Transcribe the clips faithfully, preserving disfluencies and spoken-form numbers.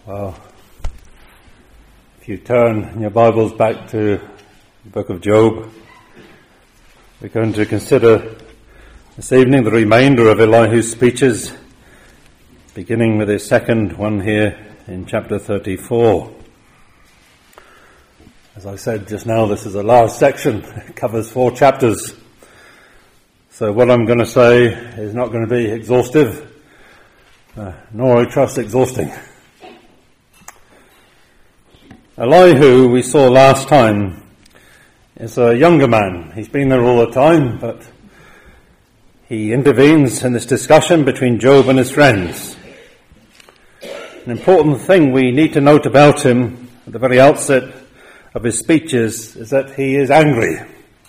Well, if you turn in your Bibles back to the book of Job, we're going to consider this evening the remainder of Elihu's speeches, beginning with his second one here in chapter thirty-four. As I said just now, this is a large section. It covers four chapters. So what I'm going to say is not going to be exhaustive, uh, nor I trust exhausting. Elihu, we saw last time, is a younger man. He's been there all the time, but he intervenes in this discussion between Job and his friends. An important thing we need to note about him at the very outset of his speeches is that he is angry.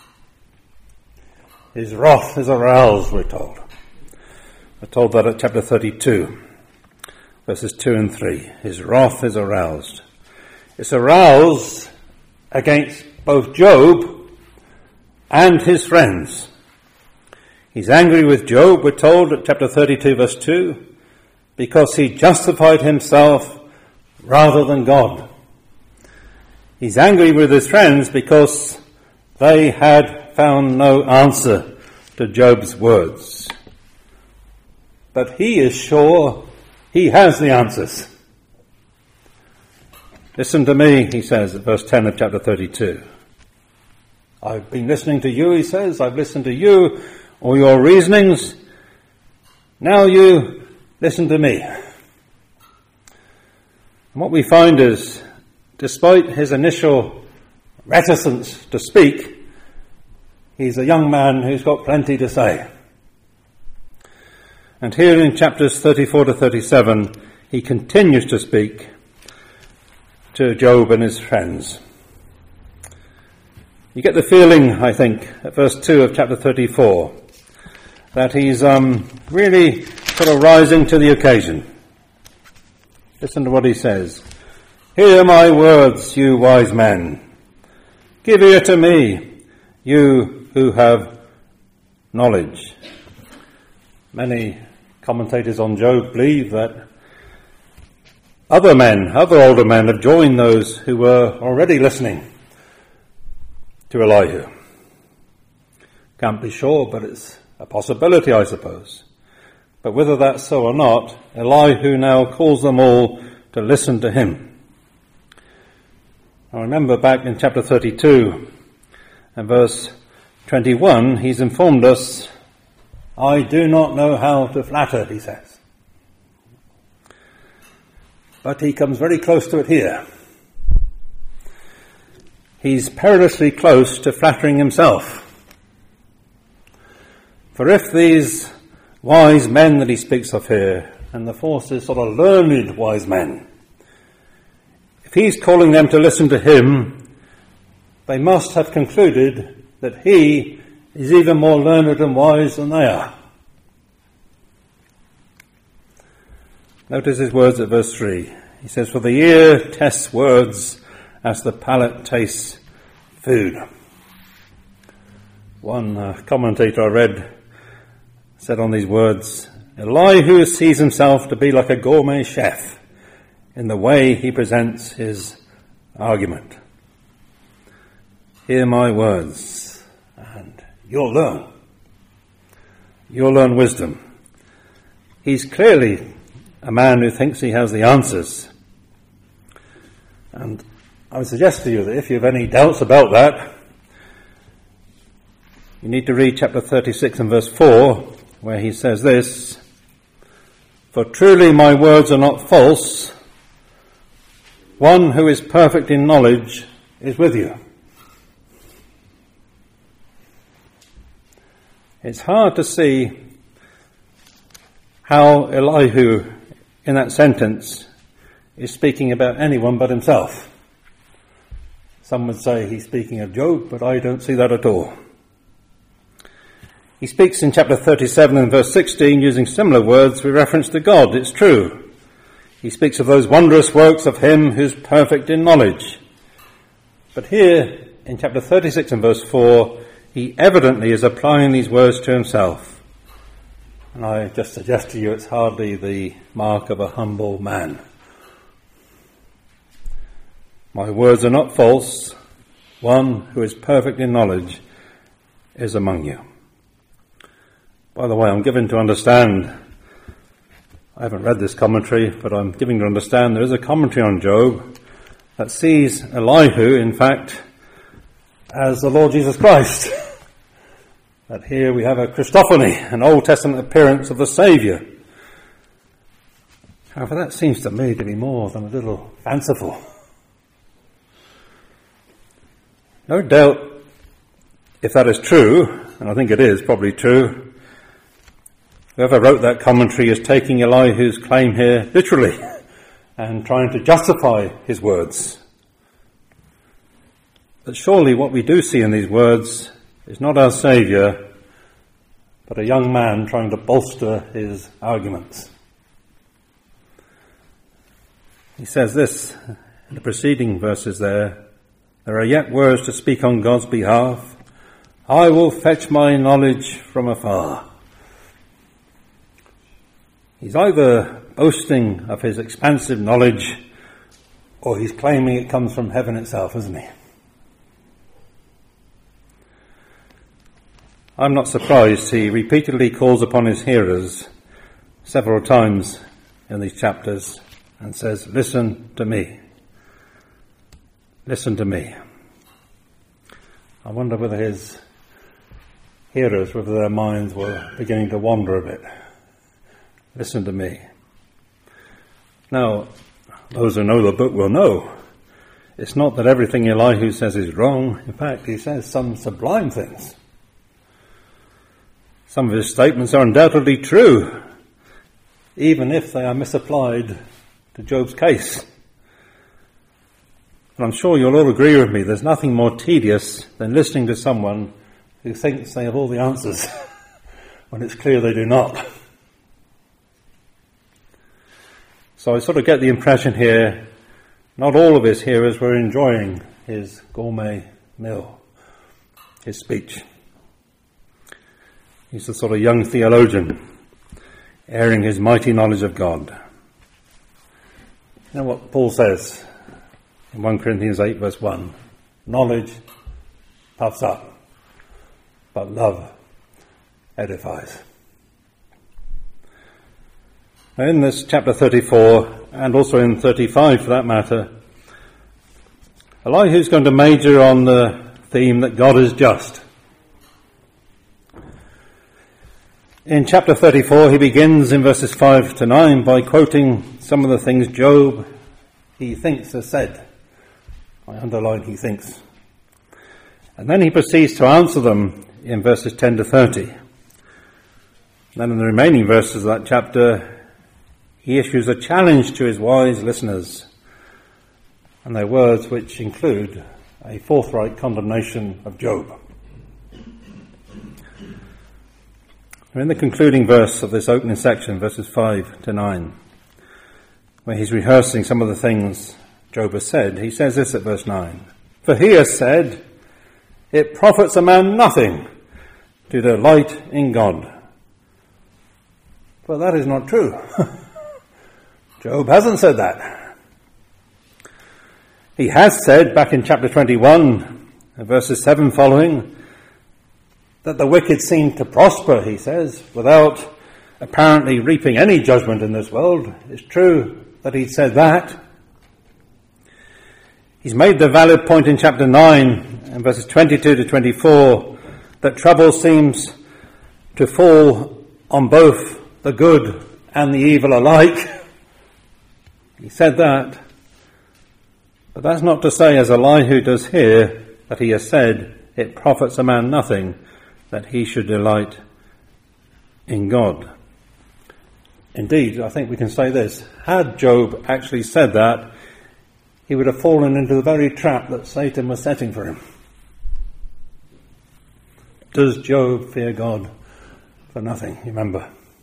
His wrath is aroused, we're told. We're told that at chapter thirty-two, verses two and three. His wrath is aroused. It's aroused against both Job and his friends. He's angry with Job, we're told at chapter thirty-two, verse two, because he justified himself rather than God. He's angry with his friends because they had found no answer to Job's words. But he is sure he has the answers. Listen to me, he says at verse ten of chapter thirty-two. I've been listening to you, he says. I've listened to you, all your reasonings. Now you listen to me. And what we find is, despite his initial reticence to speak, he's a young man who's got plenty to say. And here in chapters thirty-four to thirty-seven, he continues to speak to Job and his friends. You get the feeling, I think, at verse two of chapter thirty-four, that he's um, really sort of rising to the occasion. Listen to what he says. Hear my words, you wise men. Give ear to me, you who have knowledge. Many commentators on Job believe that other men, other older men have joined those who were already listening to Elihu. Can't be sure, but it's a possibility, I suppose. But whether that's so or not, Elihu now calls them all to listen to him. I remember back in chapter thirty-two and verse twenty-one, he's informed us, I do not know how to flatter, he says. But he comes very close to it here. He's perilously close to flattering himself. For if these wise men that he speaks of here, and the fourth is sort of learned wise men, if he's calling them to listen to him, they must have concluded that he is even more learned and wise than they are. Notice his words at verse three. He says, for the ear tests words as the palate tastes food. One uh, commentator I read said on these words, Elihu sees himself to be like a gourmet chef in the way he presents his argument. Hear my words, and you'll learn. You'll learn wisdom. He's clearly a man who thinks he has the answers. And I would suggest to you that if you have any doubts about that, you need to read chapter thirty-six and verse four, where he says this, for truly my words are not false. One who is perfect in knowledge is with you. It's hard to see how Elihu in that sentence is speaking about anyone but himself. Some would say he's speaking of Job, but I don't see that at all. He speaks in chapter thirty-seven and verse sixteen using similar words with reference to God. It's true. He speaks of those wondrous works of him who's perfect in knowledge. But here in chapter thirty-six and verse four, he evidently is applying these words to himself. And I just suggest to you it's hardly the mark of a humble man. My words are not false. One who is perfect in knowledge is among you. By the way, I'm given to understand, I haven't read this commentary, but I'm giving to understand there is a commentary on Job that sees Elihu, in fact, as the Lord Jesus Christ. That here we have a Christophany, an Old Testament appearance of the Saviour. However, that seems to me to be more than a little fanciful. No doubt, if that is true, and I think it is probably true, whoever wrote that commentary is taking Elihu's claim here literally and trying to justify his words. But surely what we do see in these words is not our Saviour, but a young man trying to bolster his arguments. He says this in the preceding verses there, there are yet words to speak on God's behalf. I will fetch my knowledge from afar. He's either boasting of his expansive knowledge or he's claiming it comes from heaven itself, isn't he? I'm not surprised he repeatedly calls upon his hearers several times in these chapters and says, listen to me. Listen to me. I wonder whether his hearers, whether their minds were beginning to wander a bit. Listen to me. Now, those who know the book will know. It's not that everything Elihu says is wrong. In fact, he says some sublime things. Some of his statements are undoubtedly true, even if they are misapplied to Job's case. And I'm sure you'll all agree with me, there's nothing more tedious than listening to someone who thinks they have all the answers when it's clear they do not. So I sort of get the impression here, not all of his hearers were enjoying his gourmet meal, his speech. He's the sort of young theologian, airing his mighty knowledge of God. You know what Paul says in First Corinthians eight verse one? Knowledge puffs up, but love edifies. In this chapter thirty-four, and also in thirty-five for that matter, Elihu's going to major on the theme that God is just. In chapter thirty-four, he begins in verses five to nine by quoting some of the things Job, he thinks, has said. I underline he thinks. And then he proceeds to answer them in verses ten to thirty. Then in the remaining verses of that chapter, he issues a challenge to his wise listeners, and their words which include a forthright condemnation of Job. In the concluding verse of this opening section, verses five to nine, where he's rehearsing some of the things Job has said, he says this at verse nine. For he has said, it profits a man nothing to delight in God. Well, that is not true. Job hasn't said that. He has said back in chapter twenty-one, verses seven following, that the wicked seem to prosper, he says, without apparently reaping any judgment in this world. It's true that he said that. He's made the valid point in chapter nine, and verses twenty-two to twenty-four, that trouble seems to fall on both the good and the evil alike. He said that. But that's not to say, as Elihu does here, that he has said, it profits a man nothing that he should delight in God. Indeed, I think we can say this. Had Job actually said that, he would have fallen into the very trap that Satan was setting for him. Does Job fear God for nothing? Remember.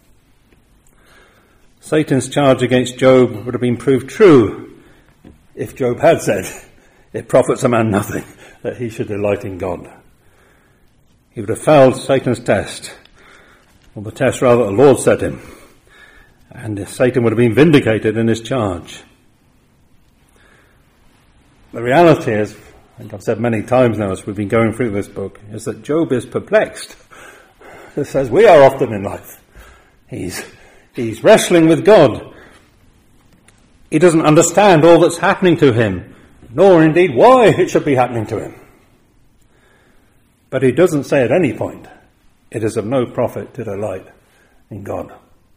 Satan's charge against Job would have been proved true if Job had said, it profits a man nothing that he should delight in God. He would have failed Satan's test, or the test rather the Lord set him, and Satan would have been vindicated in his charge. The reality is, I think I've said many times now as we've been going through this book, is that Job is perplexed, just as we are often in life. He's, he's wrestling with God. He doesn't understand all that's happening to him, nor indeed why it should be happening to him. But he doesn't say at any point, it is of no profit to delight in God.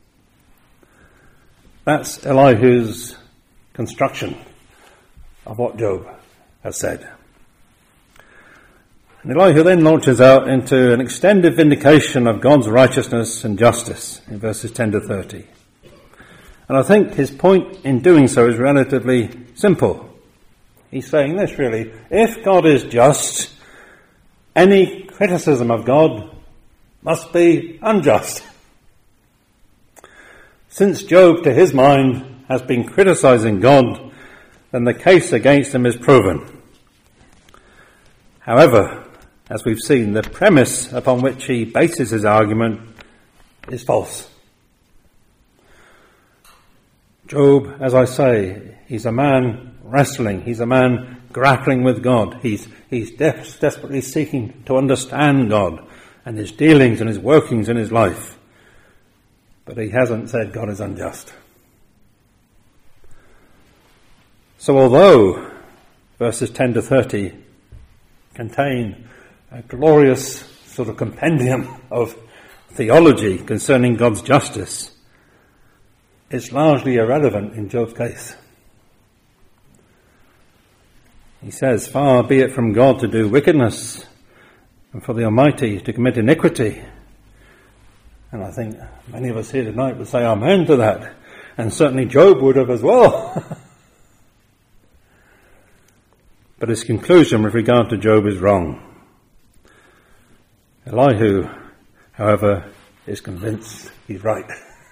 That's Elihu's construction of what Job has said. And Elihu then launches out into an extended vindication of God's righteousness and justice in verses ten to thirty. And I think his point in doing so is relatively simple. He's saying this really: if God is just, any criticism of God must be unjust. Since Job, to his mind, has been criticizing God, then the case against him is proven. However, as we've seen, the premise upon which he bases his argument is false. Job, as I say, he's a man wrestling. He's a man grappling with God. He's, he's de- desperately seeking to understand God and his dealings and his workings in his life. But he hasn't said God is unjust. So although verses ten to thirty contain a glorious sort of compendium of theology concerning God's justice, it's largely irrelevant in Job's case. He says, far be it from God to do wickedness, and for the Almighty to commit iniquity. And I think many of us here tonight would say amen to that. And certainly Job would have as well. But his conclusion with regard to Job is wrong. Elihu, however, is convinced he's right.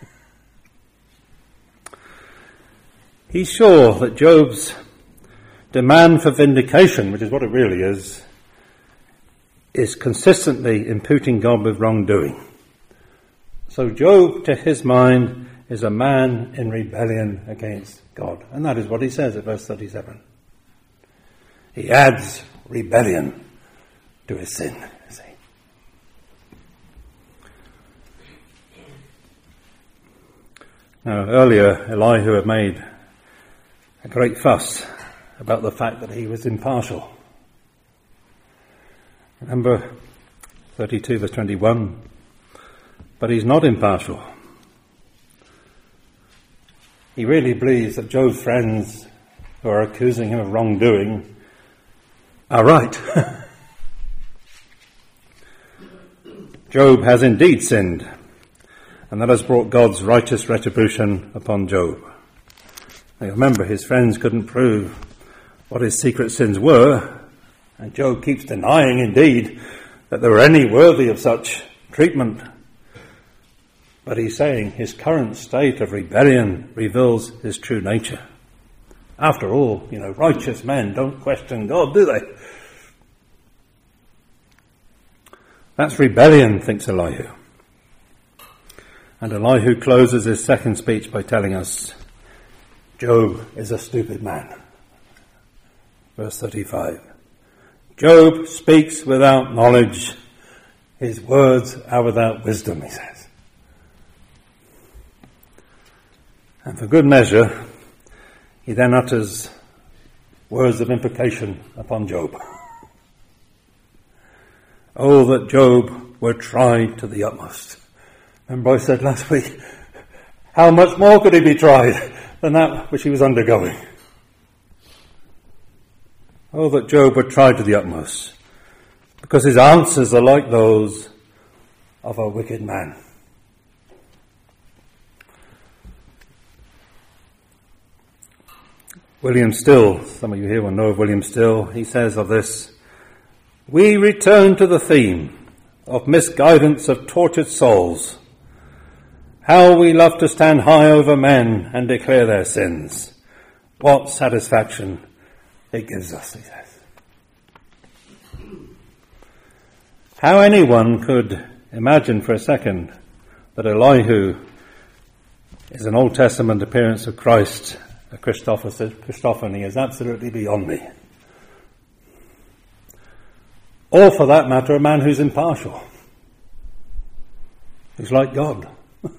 He's sure that Job's demand for vindication, which is what it really is, is consistently imputing God with wrongdoing. So Job, to his mind, is a man in rebellion against God. And that is what he says at verse thirty-seven. He adds rebellion to his sin. See? Now, earlier, Elihu had made a great fuss about the fact that he was impartial. Remember thirty-two verse twenty-one? But he's not impartial. He really believes that Job's friends who are accusing him of wrongdoing are right. Job has indeed sinned, and that has brought God's righteous retribution upon Job. Now remember, his friends couldn't prove what his secret sins were, and Job keeps denying indeed that there were any worthy of such treatment. But he's saying his current state of rebellion reveals his true nature. After all, you know, righteous men don't question God, do they? That's rebellion, thinks Elihu. And Elihu closes his second speech by telling us, Job is a stupid man. Verse thirty-five. Job speaks without knowledge. His words are without wisdom, he says. And for good measure, he then utters words of imprecation upon Job. Oh, that Job were tried to the utmost. Remember I said last week, how much more could he be tried than that which he was undergoing? Oh, that Job were tried to the utmost, because his answers are like those of a wicked man. William Still, some of you here will know of William Still, he says of this, we return to the theme of misguidance of tortured souls. How we love to stand high over men and declare their sins. What satisfaction it gives us, he says. How anyone could imagine for a second that Elihu is an Old Testament appearance of Christ, a Christophany, is absolutely beyond me. or for that matter, a man who's impartial, who's like God.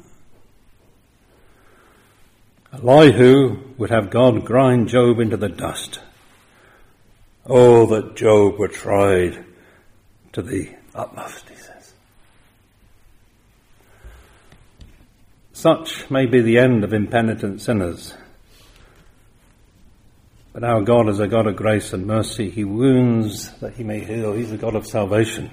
Elihu would have God grind Job into the dust. Oh, that Job were tried to the utmost, he says. Such may be the end of impenitent sinners. But our God is a God of grace and mercy. He wounds that he may heal. He's a God of salvation.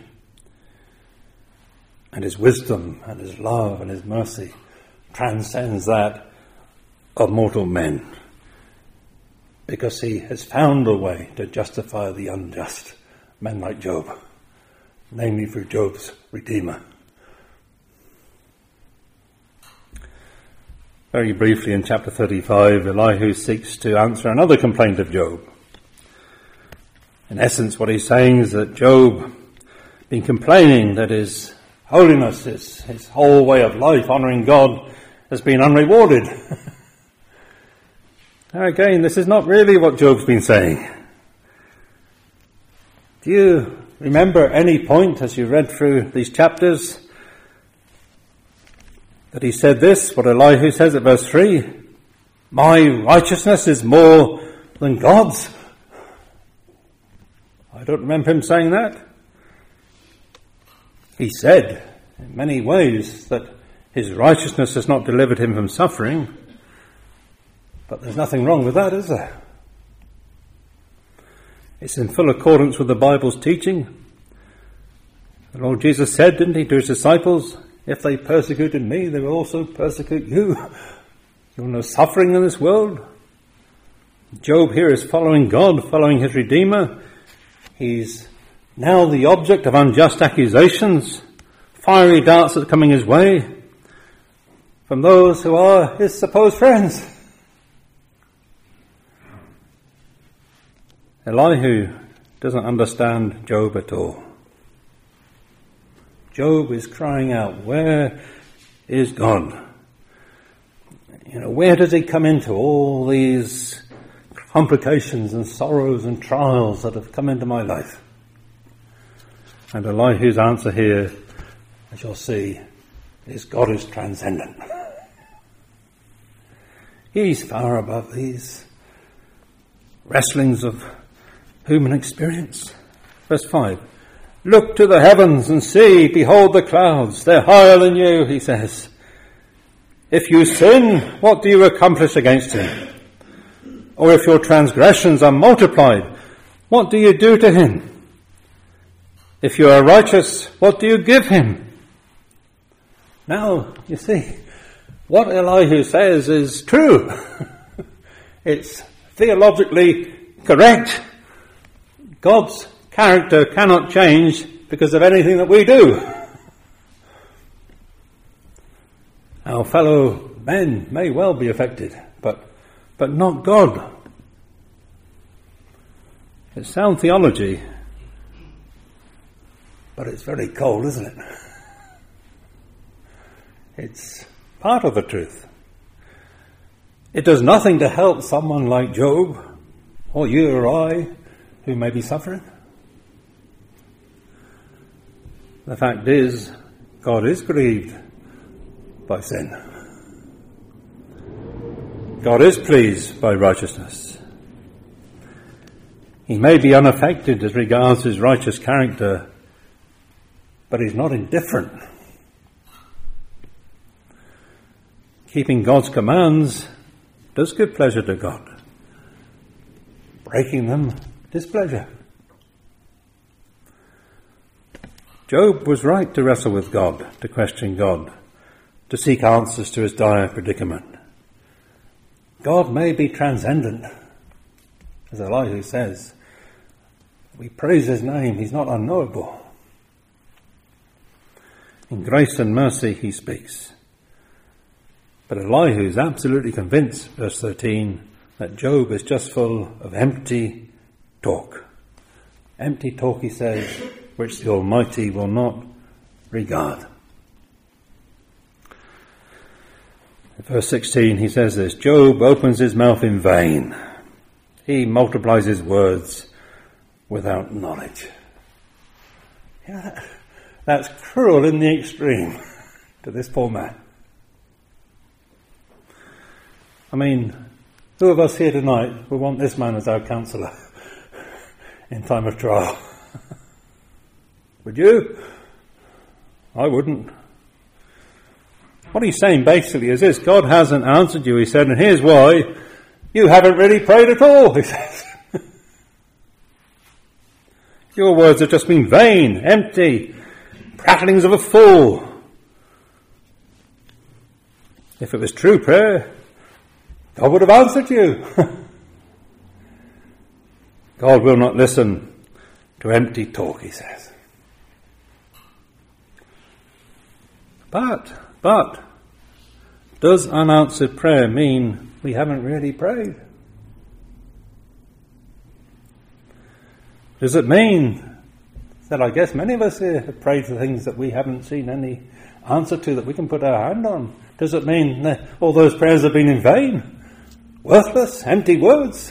And his wisdom and his love and his mercy transcends that of mortal men, because he has found a way to justify the unjust, men like Job, namely through Job's Redeemer. Very briefly, in chapter thirty-five, Elihu seeks to answer another complaint of Job. In essence, what he's saying is that Job been complaining that his holiness, his, his whole way of life, honouring God, has been unrewarded. Now again, this is not really what Job's been saying. Do you remember any point as you read through these chapters that he said this, what Elihu says at verse three? My righteousness is more than God's. I don't remember him saying that. He said in many ways that his righteousness has not delivered him from suffering. But there's nothing wrong with that, is there? It's in full accordance with the Bible's teaching. The Lord Jesus said, didn't he, to his disciples, if they persecuted me, they will also persecute you. You'll know suffering in this world. Job here is following God, following his Redeemer. He's now the object of unjust accusations, fiery darts that are coming his way from those who are his supposed friends. Elihu doesn't understand Job at all. Job is crying out, where is God? You know, where does he come into all these complications and sorrows and trials that have come into my life? And Elihu's answer here, as you'll see, is God is transcendent. He's far above these wrestlings of human experience. Verse five. Look to the heavens and see, behold the clouds, they're higher than you, he says. If you sin, what do you accomplish against him? Or if your transgressions are multiplied, what do you do to him? If you are righteous, what do you give him? Now, you see, what Elihu says is true. It's theologically correct. God's character cannot change because of anything that we do. Our fellow men may well be affected, but but not God. It's sound theology, but it's very cold, isn't it? It's part of the truth. It does nothing to help someone like Job, or you or I, who may be suffering. The fact is, God is grieved by sin. God is pleased by righteousness. He may be unaffected as regards his righteous character, but he's not indifferent. Keeping God's commands does give pleasure to God. Breaking them, displeasure. Job was right to wrestle with God, to question God, to seek answers to his dire predicament. God may be transcendent, as Elihu says. We praise his name, he's not unknowable. In grace and mercy he speaks. But Elihu is absolutely convinced, verse thirteen, that Job is just full of empty talk. Empty talk, he says, which the Almighty will not regard. In verse sixteen he says this, Job opens his mouth in vain. He multiplies his words without knowledge. Yeah, that's cruel in the extreme to this poor man. I mean, who of us here tonight would want this man as our counsellor in time of trial? Would you? I wouldn't. What he's saying basically is this: God hasn't answered you, he said, and here's why: you haven't really prayed at all, he says. Your words have just been vain, empty, prattlings of a fool. If it was true prayer, God would have answered you. God will not listen to empty talk, he says. But, but, does unanswered prayer mean we haven't really prayed? Does it mean that I guess many of us here have prayed for things that we haven't seen any answer to that we can put our hand on? Does it mean that all those prayers have been in vain? Worthless, empty words?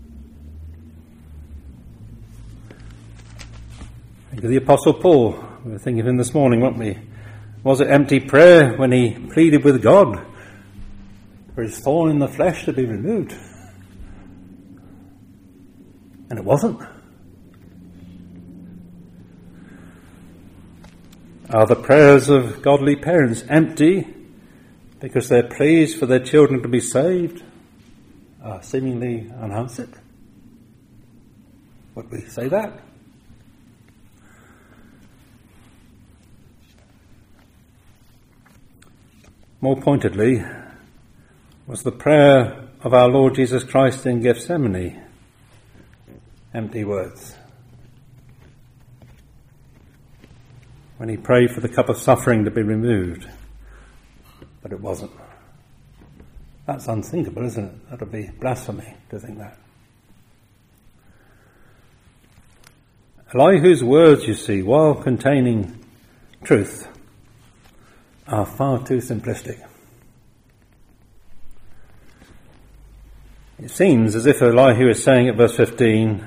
Think of the Apostle Paul. We were thinking of him this morning, weren't we? Was it empty prayer when he pleaded with God for his thorn in the flesh to be removed? And it wasn't. Are the prayers of godly parents empty because they're pleased for their children to be saved, uh, seemingly unanswered? Would we say that? More pointedly, was the prayer of our Lord Jesus Christ in Gethsemane empty words? When he prayed for the cup of suffering to be removed, but it wasn't. That's unthinkable, isn't it? That would be blasphemy to think that. Elihu's words, you see, while containing truth, are far too simplistic. It seems as if Elihu is saying at verse fifteen,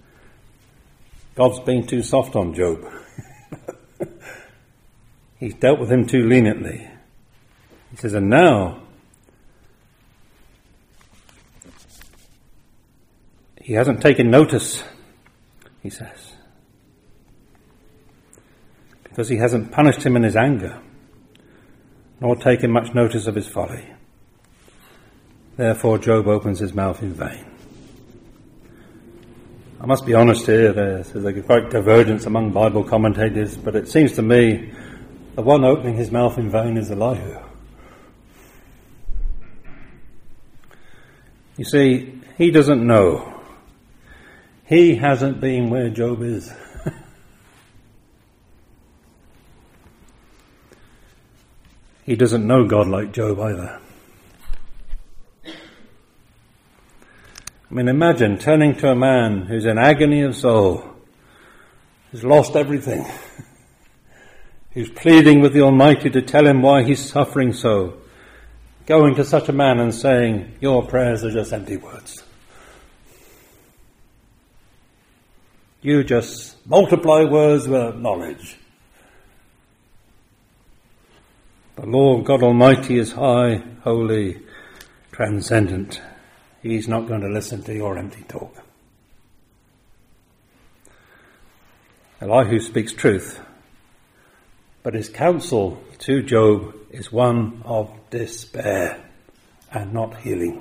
God's been too soft on Job. He's dealt with him too leniently. He says, and now he hasn't taken notice, he says, because he hasn't punished him in his anger, nor taken much notice of his folly. Therefore Job opens his mouth in vain. I must be honest here, there's, there's a great divergence among Bible commentators, but it seems to me the one opening his mouth in vain is Elihu. You see, he doesn't know. He hasn't been where Job is. He doesn't know God like Job either. I mean, imagine turning to a man who's in agony of soul, who's lost everything, who's pleading with the Almighty to tell him why he's suffering so, going to such a man and saying, your prayers are just empty words. You just multiply words without knowledge. The Lord God Almighty is high, holy, transcendent. He's not going to listen to your empty talk. Elihu speaks truth, but his counsel to Job is one of despair and not healing.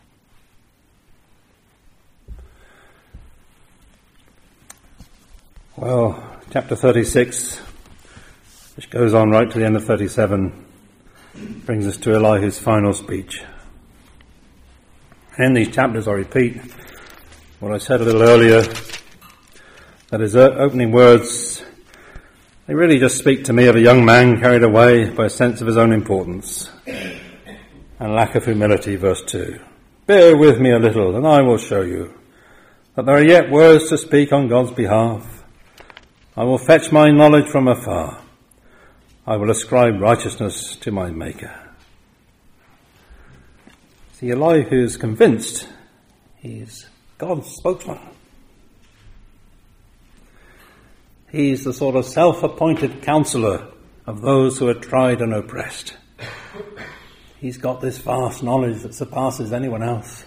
Well, chapter thirty-six, which goes on right to the end of thirty-seven, brings us to Elihu's final speech. In these chapters, I repeat what I said a little earlier, that his opening words, they really just speak to me of a young man carried away by a sense of his own importance and lack of humility. Verse two, bear with me a little and I will show you that there are yet words to speak on God's behalf. I will fetch my knowledge from afar. I will ascribe righteousness to my Maker. See, Elihu is convinced he is God's spokesman. He's the sort of self-appointed counselor of those who are tried and oppressed. He's got this vast knowledge that surpasses anyone else.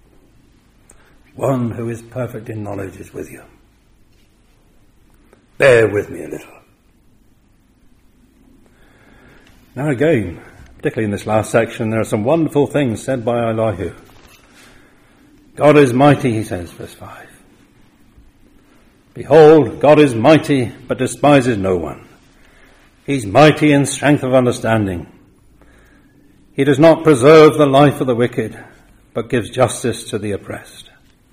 One who is perfect in knowledge is with you. Bear with me a little. Now again, particularly in this last section, there are some wonderful things said by Elihu. God is mighty, he says, verse five. Behold, God is mighty, but despises no one. He's mighty in strength of understanding. He does not preserve the life of the wicked, but gives justice to the oppressed.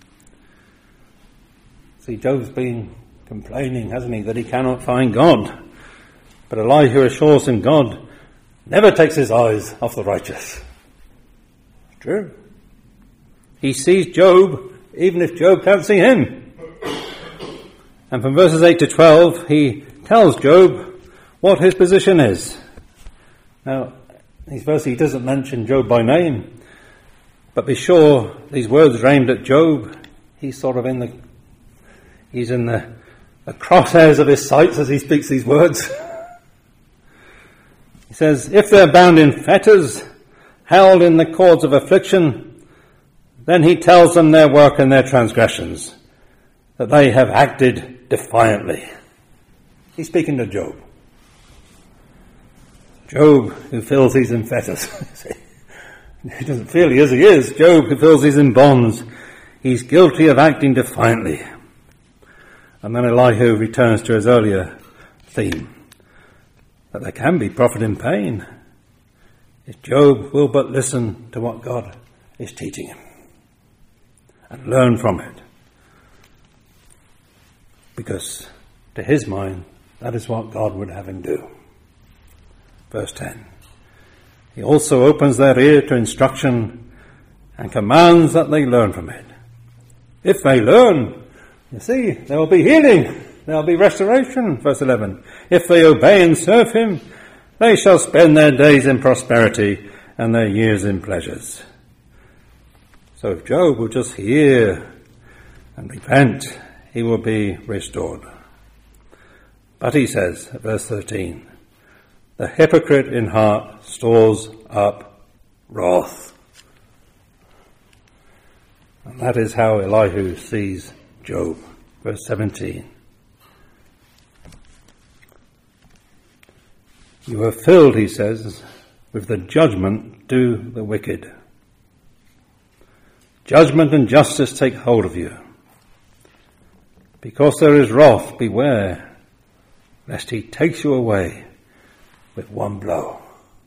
See, Job's been complaining, hasn't he, that he cannot find God. But Elihu assures him God never takes his eyes off the righteous. True. He sees Job, even if Job can't see him. And from verses eight to twelve, he tells Job what his position is. Now, these verses, he doesn't mention Job by name, but be sure these words are aimed at Job. He's sort of in the, he's in the, the crosshairs of his sights as he speaks these words. He says, if they're bound in fetters, held in the cords of affliction, then he tells them their work and their transgressions, that they have acted defiantly. He's speaking to Job. Job, who feels he's in fetters. He doesn't feel he is, he is. Job, who feels he's in bonds. He's guilty of acting defiantly. And then Elihu returns to his earlier theme, that there can be profit in pain if Job will but listen to what God is teaching him and learn from it. Because to his mind, that is what God would have him do. Verse ten. He also opens their ear to instruction and commands that they learn from it. If they learn, you see, there will be healing. There will be restoration. Verse eleven. If they obey and serve him, they shall spend their days in prosperity and their years in pleasures. So if Job will just hear and repent, he will be restored. But he says, at verse thirteen, the hypocrite in heart stores up wrath. And that is how Elihu sees Job. Verse seventeen. You are filled, he says, with the judgment due the wicked. Judgment and justice take hold of you. Because there is wrath, beware, lest he takes you away with one blow.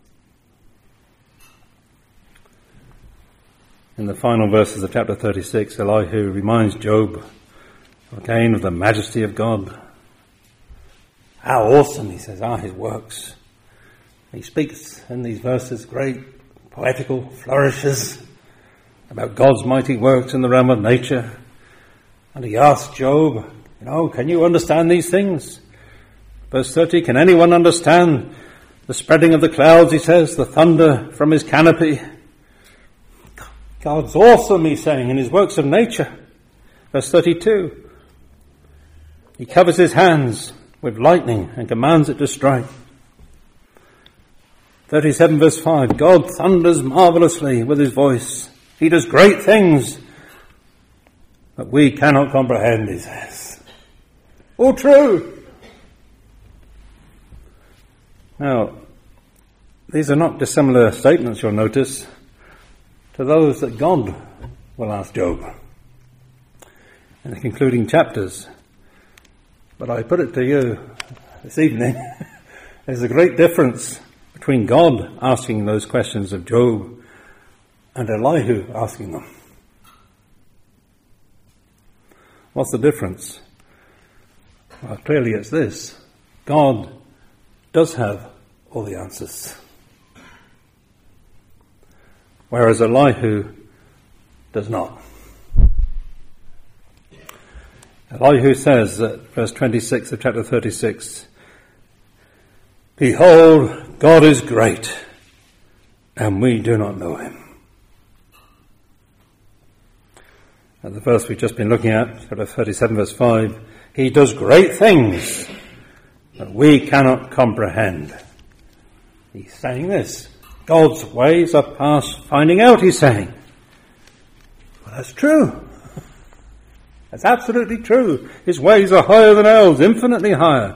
In the final verses of chapter thirty-six, Elihu reminds Job again of the majesty of God. How awesome, he says, are his works. He speaks in these verses great poetical flourishes about God's mighty works in the realm of nature. And he asks Job, you know, can you understand these things? Verse thirty, can anyone understand the spreading of the clouds, he says, the thunder from his canopy? God's awesome, he's saying, in his works of nature. Verse thirty-two, he covers his hands with lightning and commands it to strike. thirty-seven verse five, God thunders marvelously with his voice. He does great things that we cannot comprehend, he says. All true. Now, these are not dissimilar statements, you'll notice, to those that God will ask Job in the concluding chapters. But I put it to you this evening, there's a great difference between God asking those questions of Job and Elihu asking them. What's the difference? Well, clearly it's this. God does have all the answers, whereas Elihu does not. Elihu says at verse twenty-six of chapter thirty-six, behold, God is great, and we do not know him. And the verse we've just been looking at, chapter thirty-seven verse five, He does great things that we cannot comprehend. He's saying this. God's ways are past finding out, he's saying. Well, that's true. That's absolutely true. His ways are higher than ours, infinitely higher.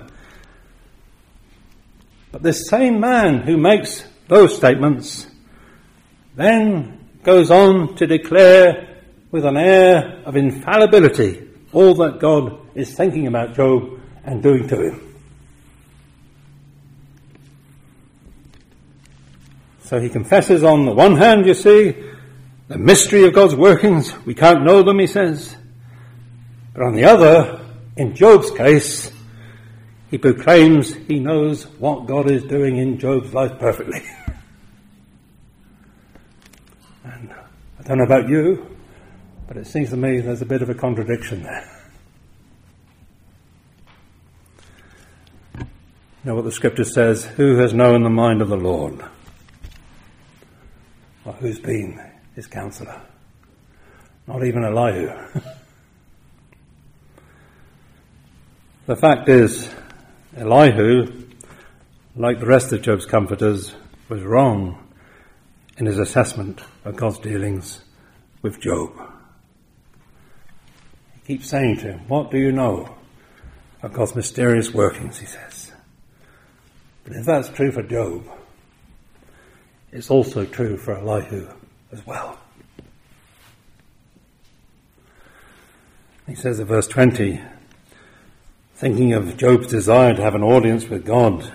But this same man who makes those statements then goes on to declare with an air of infallibility all that God is thinking about Job and doing to him. So he confesses on the one hand, you see, the mystery of God's workings. We can't know them, he says. But on the other, in Job's case, he proclaims he knows what God is doing in Job's life perfectly. And I don't know about you, but it seems to me there's a bit of a contradiction there. You know what the scripture says? Who has known the mind of the Lord? Or who's been his counselor? Not even Elihu. The fact is, Elihu, like the rest of Job's comforters, was wrong in his assessment of God's dealings with Job. He keeps saying to him, what do you know of God's mysterious workings, he says. But if that's true for Job, it's also true for Elihu as well. He says in verse twenty, thinking of Job's desire to have an audience with God,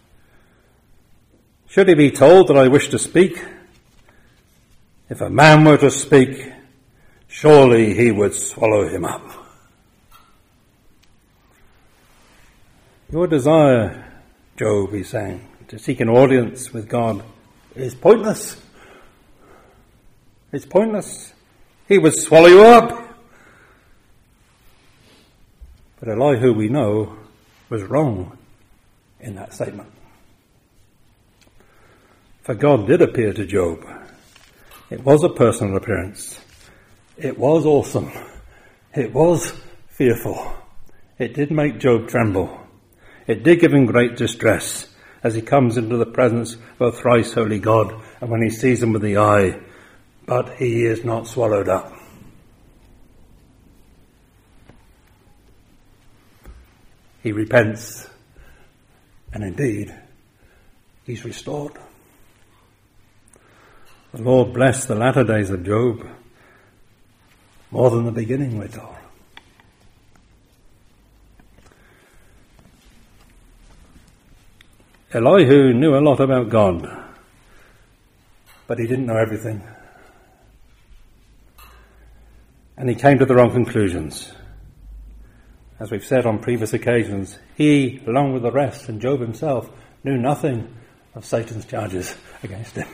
should he be told that I wish to speak? If a man were to speak, surely he would swallow him up. Your desire, Job, he's saying, to seek an audience with God is pointless. It's pointless. He would swallow you up. But Elihu, we know, was wrong in that statement. For God did appear to Job. It was a personal appearance. It was awesome. It was fearful. It did make Job tremble. It did give him great distress as he comes into the presence of a thrice holy God and when he sees him with the eye. But he is not swallowed up. He repents, and indeed, he's restored. The Lord blessed the latter days of Job more than the beginning, we're told. Elihu knew a lot about God, but he didn't know everything. And he came to the wrong conclusions. As we've said on previous occasions, he, along with the rest, and Job himself, knew nothing of Satan's charges against him.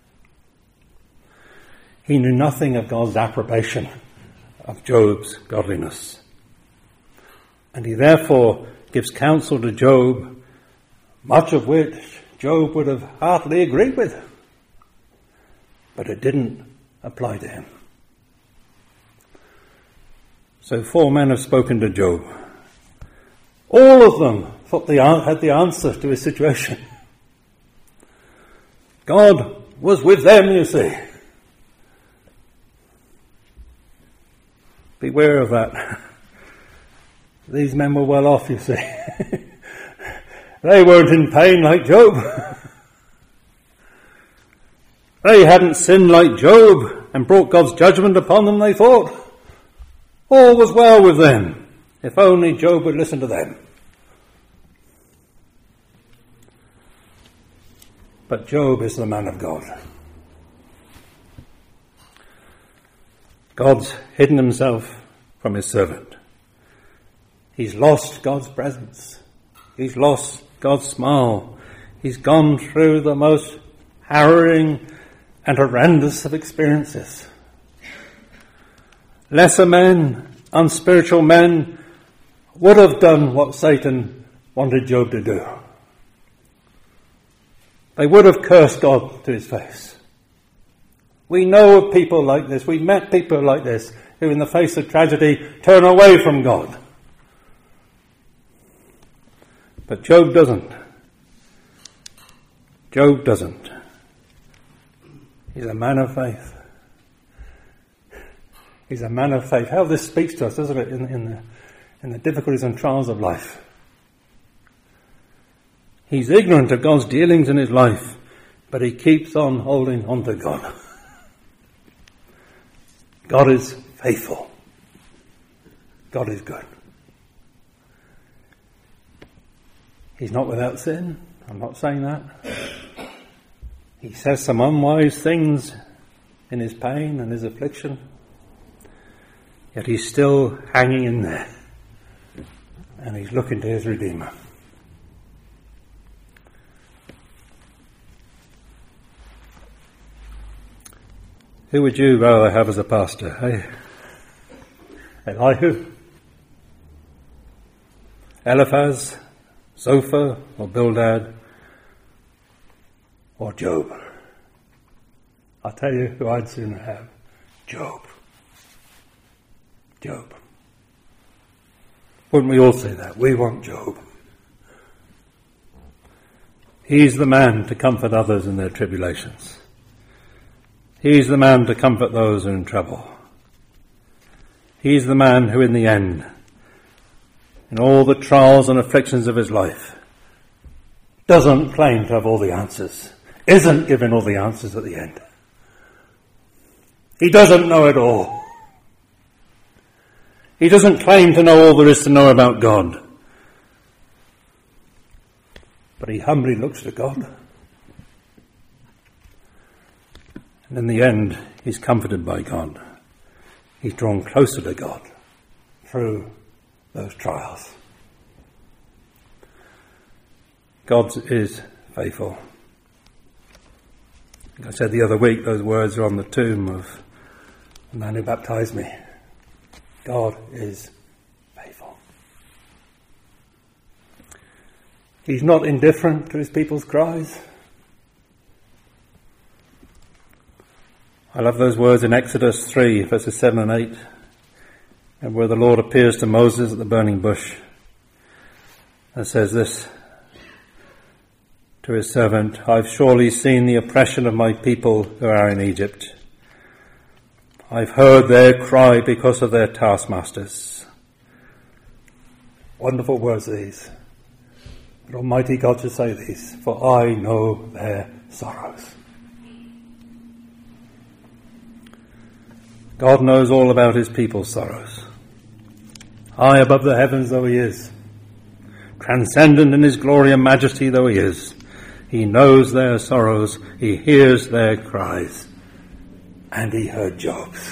He knew nothing of God's approbation of Job's godliness. And he therefore gives counsel to Job, much of which Job would have heartily agreed with. But it didn't apply to him. So four men have spoken to Job. All of them thought they had the answer to his situation. God was with them, you see. Beware of that. These men were well off, you see. They weren't in pain like Job. They hadn't sinned like Job and brought God's judgment upon them, they thought. All was well with them, if only Job would listen to them. But Job is the man of God. God's hidden himself from his servant. He's lost God's presence. He's lost God's smile. He's gone through the most harrowing and horrendous of experiences. Lesser men, unspiritual men, would have done what Satan wanted Job to do. They would have cursed God to his face. We know of people like this. We've met people like this who in the face of tragedy turn away from God. But Job doesn't. Job doesn't. He's a man of faith. He's a man of faith. How this speaks to us, doesn't it, in, in, the, in the difficulties and trials of life. He's ignorant of God's dealings in his life, but he keeps on holding on to God. God is faithful. God is good. He's not without sin. I'm not saying that. He says some unwise things in his pain and his affliction. Yet he's still hanging in there. And he's looking to his Redeemer. Who would you rather have as a pastor? Hey? Elihu? Eliphaz? Zophar? Or Bildad? Or Job? I'll tell you who I'd sooner have. Job. Job. Wouldn't we all say that? We want Job. He's the man to comfort others in their tribulations. He's the man to comfort those who are in trouble. He's the man who in the end, in all the trials and afflictions of his life, doesn't claim to have all the answers, isn't given all the answers at the end. He doesn't know it all. He doesn't claim to know all there is to know about God. But he humbly looks to God. And in the end, he's comforted by God. He's drawn closer to God through those trials. God is faithful. Like I said the other week, those words are on the tomb of the man who baptized me. God is faithful. He's not indifferent to his people's cries. I love those words in Exodus three, verses seven and eight, and where the Lord appears to Moses at the burning bush and says this to his servant, I've surely seen the oppression of my people who are in Egypt. I've heard their cry because of their taskmasters. Wonderful words these. But Almighty God should say these, for I know their sorrows. God knows all about his people's sorrows. High above the heavens though he is, transcendent in his glory and majesty though he is, he knows their sorrows, he hears their cries, and he heard Job's.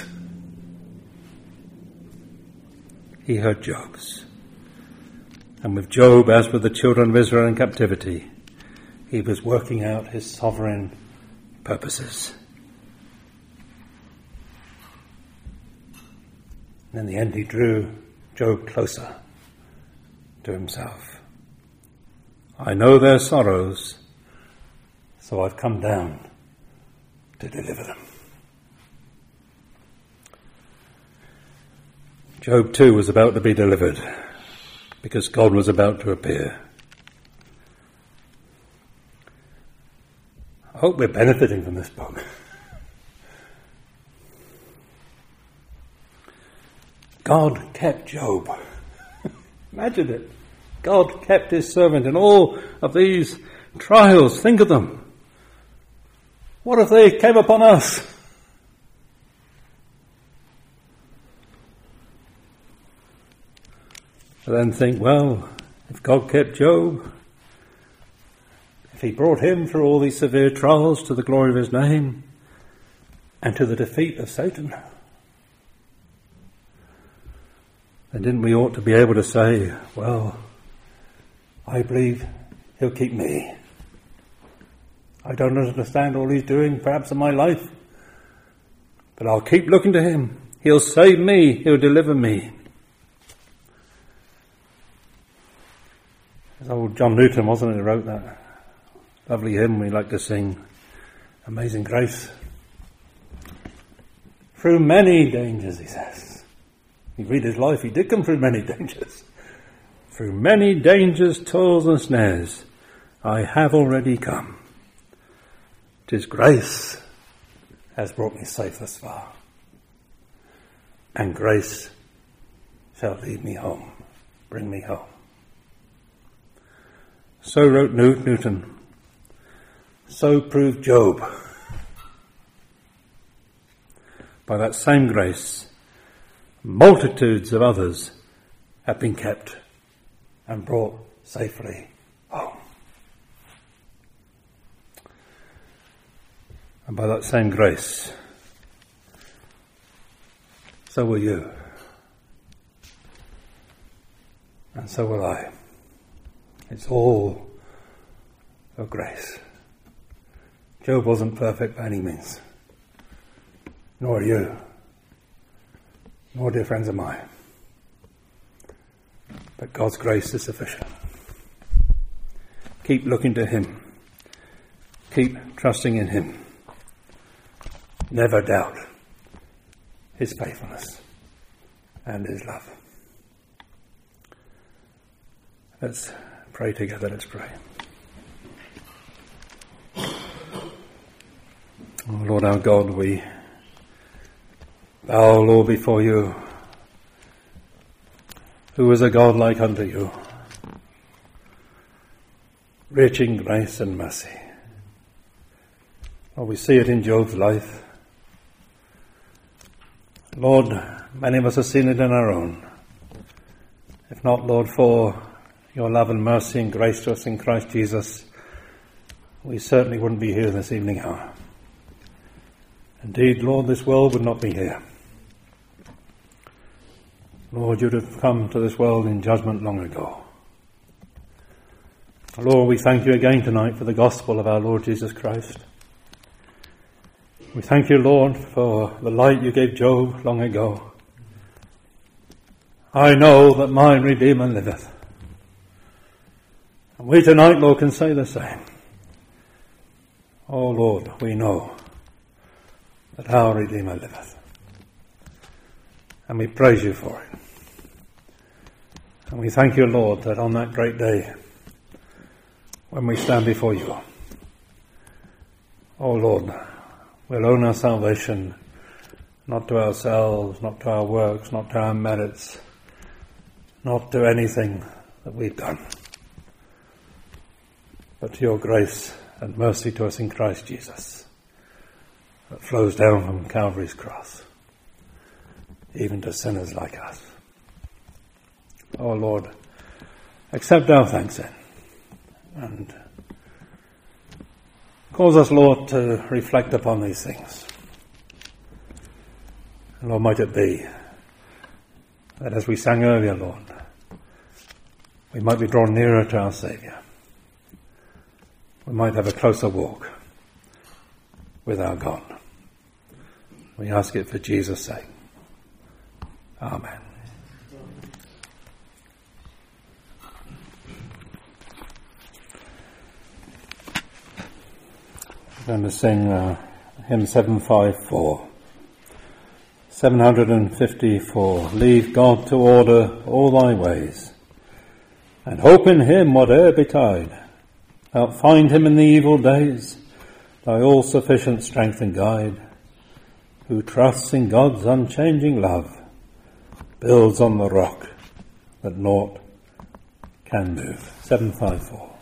He heard Job's. And with Job, as with the children of Israel in captivity, he was working out his sovereign purposes. And in the end, he drew Job closer to himself. I know their sorrows, so I've come down to deliver them. Job too was about to be delivered because God was about to appear. I hope we're benefiting from this book. God kept Job. Imagine it. God kept his servant in all of these trials. Think of them. What if they came upon us? And then think, well, if God kept Job, if he brought him through all these severe trials to the glory of his name and to the defeat of Satan, then didn't we ought to be able to say, well, I believe he'll keep me. I don't understand all he's doing perhaps in my life, but I'll keep looking to him. He'll save me. He'll deliver me. It's old John Newton, wasn't it, who wrote that lovely hymn we like to sing, Amazing Grace. Through many dangers, he says. You read his life, he did come through many dangers. through many dangers, toils and snares, I have already come. 'Tis grace has brought me safe thus far, and grace shall lead me home, bring me home. So wrote Newton. So proved Job. By that same grace, multitudes of others have been kept and brought safely home. And by that same grace, so will you. And so will I. It's all of grace. Job wasn't perfect by any means. Nor are you. Nor dear friends of mine. But God's grace is sufficient. Keep looking to him. Keep trusting in him. Never doubt his faithfulness and his love. Let's pray together. Let's pray. Oh, Lord our God, we bow, Lord, before you. Who is a God like unto you, rich in grace and mercy? Lord, we see it in Job's life. Lord, many of us have seen it in our own. If not, Lord, for your love and mercy and grace to us in Christ Jesus, we certainly wouldn't be here this evening hour. Indeed, Lord, this world would not be here. Lord, you'd have come to this world in judgment long ago. Lord, we thank you again tonight for the gospel of our Lord Jesus Christ. We thank you, Lord, for the light you gave Job long ago. I know that my Redeemer liveth. And we tonight, Lord, can say the same. Oh, Lord, we know that our Redeemer liveth. And we praise you for it. And we thank you, Lord, that on that great day, when we stand before you, oh Lord, we'll own our salvation, not to ourselves, not to our works, not to our merits, not to anything that we've done, but to your grace and mercy to us in Christ Jesus that flows down from Calvary's cross, even to sinners like us. Oh Lord, accept our thanks then, and cause us, Lord, to reflect upon these things. And Lord, might it be that as we sang earlier, Lord, we might be drawn nearer to our Saviour. We might have a closer walk with our God. We ask it for Jesus' sake. Amen. We're going to sing uh, hymn seven fifty-four. seven fifty-four. Leave God to order all thy ways, and hope in him whate'er betide. Thou'lt find him in the evil days, thy all-sufficient strength and guide. Who trusts in God's unchanging love, builds on the rock that naught can move. seven fifty-four.